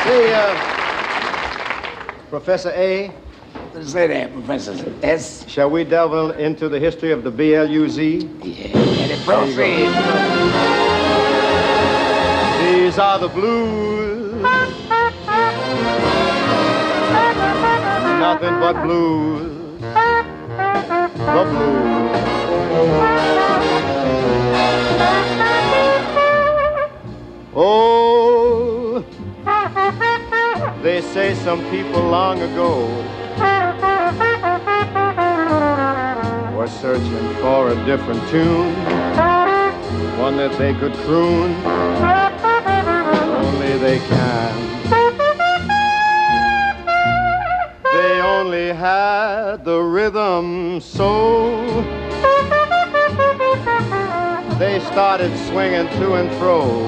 Professor A. Say that, Professor S. Shall we delve into the history of the BLUZ? Yeah, and it proceeds. These are the blues. Nothing but blues. The blues. Oh, they say some people long ago were searching for a different tune, one that they could croon. Only they can. They only had the rhythm, so they started swinging to and fro.